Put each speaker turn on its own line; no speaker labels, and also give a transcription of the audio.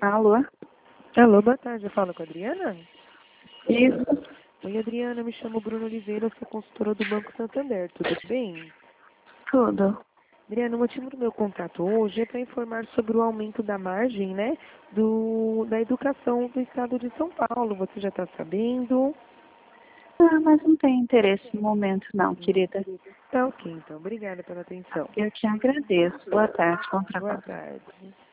Alô?
Alô, boa tarde. Eu falo com a Adriana?
Isso,
Oi, Adriana. Eu me chamo Bruno Oliveira, eu sou consultora do Banco Santander. Tudo bem?
tudo.
Adriana, o motivo do meu contato hoje é para informar sobre o aumento da margem, né, da educação do estado de São Paulo. Você já está sabendo?
Ah, mas não tem interesse no momento não, querida.
Tá ok, então. Obrigada pela atenção.
Eu te agradeço. Boa tarde, bom
Boa
trabalho.
tarde.